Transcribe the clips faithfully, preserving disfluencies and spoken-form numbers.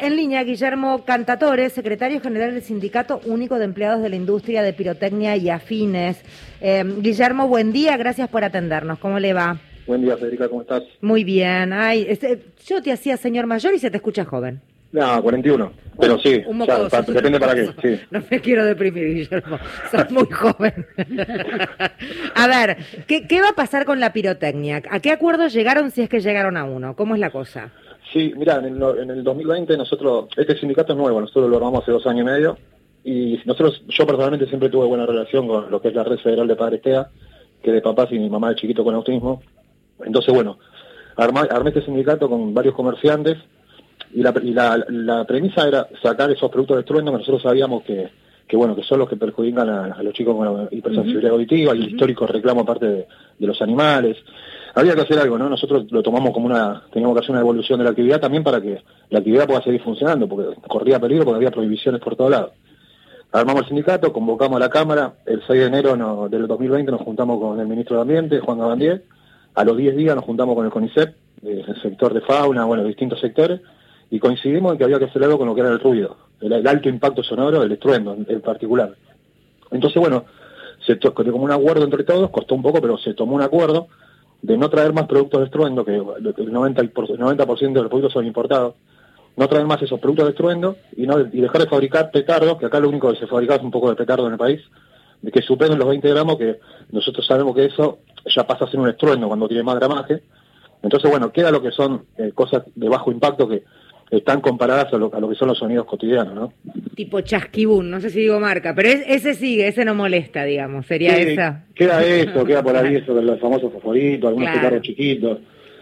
en línea Guillermo Cantatore, secretario general del Sindicato Único de Empleados de la Industria de Pirotecnia y Afines. Eh, Guillermo, buen día, gracias por atendernos. ¿Cómo le va? Buen día, Federica, ¿cómo estás? Muy bien. Ay, este, yo te hacía señor mayor y se te escucha joven. No, cuarenta y uno, pero sí, Un o sea, mocoso, pa- depende para qué, sí. No me quiero deprimir, Guillermo, sos muy joven. A ver, ¿qué, ¿qué va a pasar con la pirotecnia? ¿A qué acuerdos llegaron si es que llegaron a uno? ¿Cómo es la cosa? Sí, mira, en el, en el dos mil veinte nosotros, este sindicato es nuevo, nosotros lo armamos hace dos años y medio, y nosotros, yo personalmente siempre tuve buena relación con lo que es la Red Federal de Padres T E A, que de papás y mi mamá de chiquito con autismo. Entonces, bueno, armé, armé este sindicato con varios comerciantes, y la, y la, la premisa era sacar esos productos de estruendo que nosotros sabíamos que, que bueno, que son los que perjudican a, a los chicos con hipersensibilidad uh-huh. auditiva, y el histórico reclamo aparte de, de los animales. Había que hacer algo, ¿no? Nosotros lo tomamos como una, teníamos que hacer una evolución de la actividad también para que la actividad pueda seguir funcionando, porque corría peligro, porque había prohibiciones por todos lados. Armamos el sindicato, convocamos a la Cámara, el seis de enero no, del dos mil veinte nos juntamos con el ministro de Ambiente, Juan Gabandier, a los diez días nos juntamos con el CONICET, el sector de fauna, bueno, distintos sectores, y coincidimos en que había que hacer algo con lo que era el ruido, el, el alto impacto sonoro, el estruendo en, en particular. Entonces, bueno, se to- como un acuerdo entre todos, costó un poco, pero se tomó un acuerdo de no traer más productos de estruendo, que el noventa por ciento, el noventa por ciento de los productos son importados, no traer más esos productos de estruendo y, no, y dejar de fabricar petardos, que acá lo único que se fabrica es un poco de petardo en el país, de que superen los veinte gramos, que nosotros sabemos que eso ya pasa a ser un estruendo cuando tiene más gramaje. Entonces, bueno, queda lo que son eh, cosas de bajo impacto que están comparadas a lo, a lo que son los sonidos cotidianos, ¿no? Tipo chasquibún, no sé si digo marca, pero es, ese sigue, ese no molesta, digamos, sería Sí, esa. Queda eso, queda por ahí eso de los famosos fosforitos, algunos Claro. petardos chiquitos.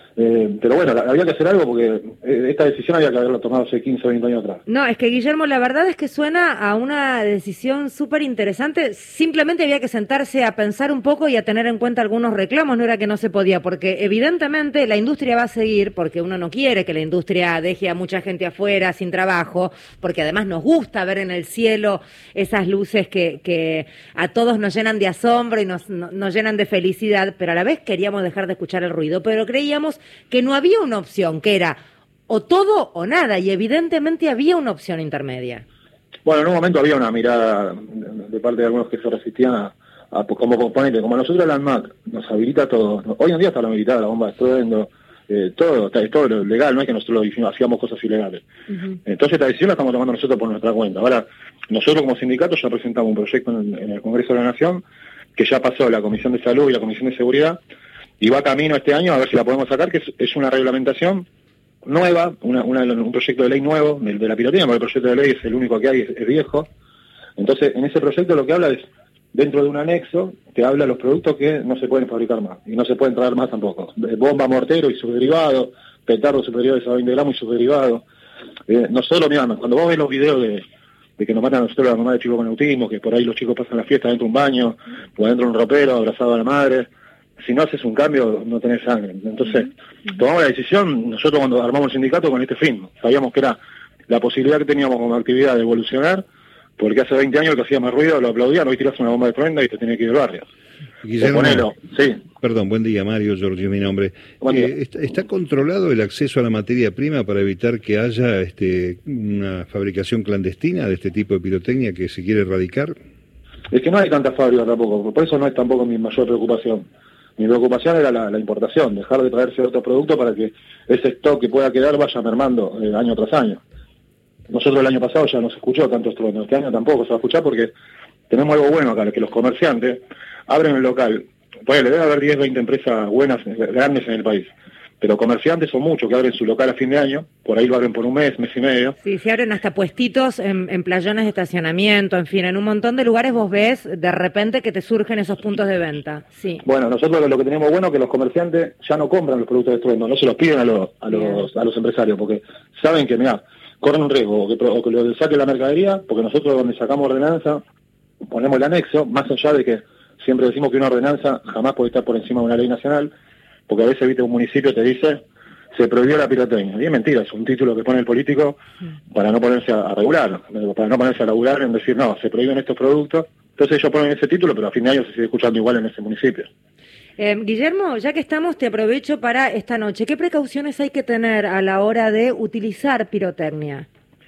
Eh, pero bueno, la- había que hacer algo porque eh, esta decisión había que haberla tomado hace quince o veinte años atrás. No, es que Guillermo, la verdad es que suena a una decisión súper interesante. Simplemente había que sentarse a pensar un poco y a tener en cuenta algunos reclamos, no era que no se podía, porque evidentemente la industria va a seguir, porque uno no quiere que la industria deje a mucha gente afuera sin trabajo, porque además nos gusta ver en el cielo esas luces que, que a todos nos llenan de asombro y nos, no- nos llenan de felicidad, pero a la vez queríamos dejar de escuchar el ruido, pero creíamos que no había una opción, que era o todo o nada, y evidentemente había una opción intermedia. Bueno, en un momento había una mirada de, de parte de algunos que se resistían a, a como componente, como a nosotros la ANMAT nos habilita todo. Hoy en día está la habilitada, la bomba de estruendo, eh, todo, está, es todo lo legal, no es que nosotros lo hicimos, hacíamos cosas ilegales. Uh-huh. Entonces esta decisión la estamos tomando nosotros por nuestra cuenta. Ahora, nosotros como sindicato ya presentamos un proyecto en, en el Congreso de la Nación, que ya pasó la Comisión de Salud y la Comisión de Seguridad, y va camino este año a ver si la podemos sacar, que es, es una reglamentación nueva, una, una, un proyecto de ley nuevo de, de la pirotecnia, porque el proyecto de ley es el único que hay, es, es viejo. Entonces, en ese proyecto lo que habla es, dentro de un anexo, te habla de los productos que no se pueden fabricar más, y no se pueden traer más tampoco. Bomba, mortero y sus derivados, petardos superiores a veinte gramos y sus derivados. Eh, nosotros, mirá, cuando vos ves los videos de, de que nos matan a nosotros a la mamá de chicos con autismo, que por ahí los chicos pasan la fiesta dentro de un baño, o dentro de un ropero, abrazado a la madre, si no haces un cambio, no tenés sangre. Entonces, uh-huh. tomamos la decisión, nosotros cuando armamos el sindicato con este fin, sabíamos que era la posibilidad que teníamos como actividad de evolucionar, porque hace veinte años el que hacía más ruido lo aplaudían, hoy tirás una bomba de estruendo y te tenés que ir del barrio. Guillermo, ponelo, sí. Perdón, buen día, Mario, Giorgio, mi nombre. Eh, ¿está, ¿Está controlado el acceso a la materia prima para evitar que haya este, una fabricación clandestina de este tipo de pirotecnia que se quiere erradicar? Es que no hay tantas fábricas tampoco, por eso no es tampoco mi mayor preocupación. Mi preocupación era la, la importación, dejar de traer ciertos productos para que ese stock que pueda quedar vaya mermando eh, año tras año. Nosotros el año pasado ya no se escuchó tanto estruendo, este año tampoco se va a escuchar porque tenemos algo bueno acá, que los comerciantes abren el local. Pues le debe haber diez, veinte empresas buenas, grandes en el país, pero comerciantes son muchos que abren su local a fin de año, por ahí lo abren por un mes, mes y medio. Sí, se abren hasta puestitos en, en playones de estacionamiento, en fin, en un montón de lugares vos ves de repente que te surgen esos puntos de venta. Sí. Bueno, nosotros lo que tenemos bueno es que los comerciantes ya no compran los productos de estruendo, no se los piden a los, a los, a los empresarios, porque saben que, mirá, corren un riesgo, o que, o que lo saque la mercadería, porque nosotros donde sacamos ordenanza, ponemos el anexo, más allá de que siempre decimos que una ordenanza jamás puede estar por encima de una ley nacional, porque a veces, viste, un municipio te dice, se prohibió la pirotecnia. Y es mentira, es un título que pone el político para no ponerse a, a regular, para no ponerse a regular en decir, no, se prohíben estos productos. Entonces ellos ponen ese título, pero a fin de año se sigue escuchando igual en ese municipio. Eh, Guillermo, ya que estamos, te aprovecho para esta noche. ¿Qué precauciones hay que tener a la hora de utilizar pirotecnia?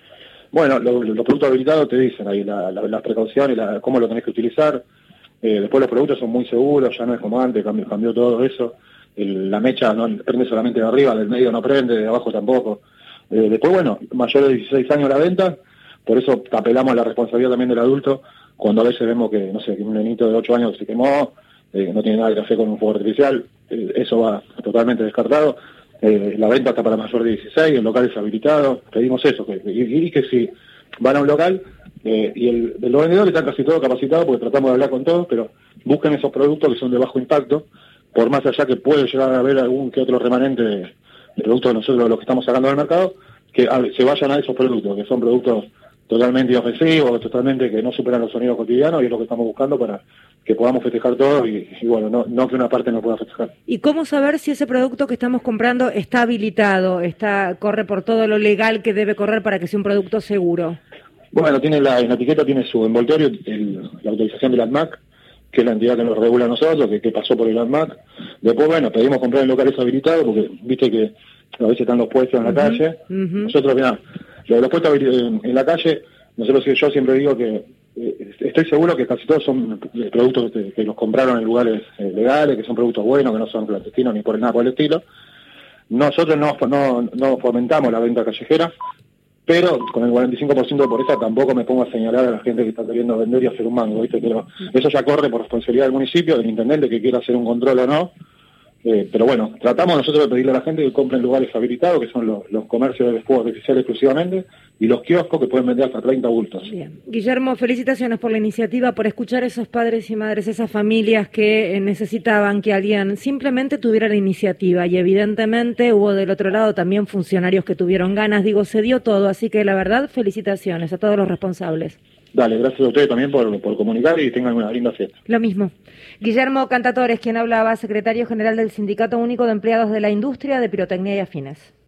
Bueno, lo, lo, los productos habilitados te dicen ahí la, la, las precauciones, la, cómo lo tenés que utilizar. Eh, después los productos son muy seguros, ya no es como antes, cambió, cambió todo eso. El, la mecha no prende solamente de arriba, del medio no prende, de abajo tampoco. Eh, después, bueno, mayor de dieciséis años la venta, por eso apelamos a la responsabilidad también del adulto, cuando a veces vemos que, no sé, que un nenito de ocho años se quemó, eh, no tiene nada que hacer con un fuego artificial, eh, eso va totalmente descartado. Eh, la venta está para mayor de dieciséis, el local es habilitado, pedimos eso, que, y, y que si van a un local, eh, y el, los vendedores están casi todos capacitados porque tratamos de hablar con todos, pero busquen esos productos que son de bajo impacto, por más allá que puede llegar a haber algún que otro remanente de, de productos de nosotros los que estamos sacando al mercado, que a, se vayan a esos productos, que son productos totalmente inofensivos, totalmente que no superan los sonidos cotidianos, y es lo que estamos buscando para que podamos festejar todos y, y bueno, no, no que una parte no pueda festejar. ¿Y cómo saber si ese producto que estamos comprando está habilitado, está corre por todo lo legal que debe correr para que sea un producto seguro? Bueno, tiene la, en la etiqueta tiene su envoltorio, el, la autorización del ANMAC, que es la entidad que nos regula a nosotros, que, que pasó por el ANMAC. Después, bueno, pedimos comprar en locales habilitados, porque viste que a veces están los puestos en la uh-huh, calle. Uh-huh. Nosotros, mirá, lo de los puestos en, en la calle, nosotros yo siempre digo que eh, estoy seguro que casi todos son productos que, que los compraron en lugares eh, legales, que son productos buenos, que no son clandestinos ni por nada por el estilo. Nosotros no, no, no fomentamos la venta callejera, pero con el cuarenta y cinco por ciento de pobreza tampoco me pongo a señalar a la gente que está queriendo vender y hacer un mango, ¿viste? Pero eso ya corre por responsabilidad del municipio, del intendente que quiera hacer un control o no. Eh, pero bueno, tratamos nosotros de pedirle a la gente que compre en lugares habilitados, que son los, los comercios de fuego artificial exclusivamente, y los kioscos que pueden vender hasta treinta bultos. Bien. Guillermo, felicitaciones por la iniciativa, por escuchar a esos padres y madres, esas familias que necesitaban que alguien simplemente tuviera la iniciativa, y evidentemente hubo del otro lado también funcionarios que tuvieron ganas, digo, se dio todo, así que la verdad, felicitaciones a todos los responsables. Dale, gracias a ustedes también por, por comunicar y tengan una linda fiesta. Lo mismo. Guillermo Cantatores, quien hablaba, secretario general del Sindicato Único de Empleados de la Industria de Pirotecnia y Afines.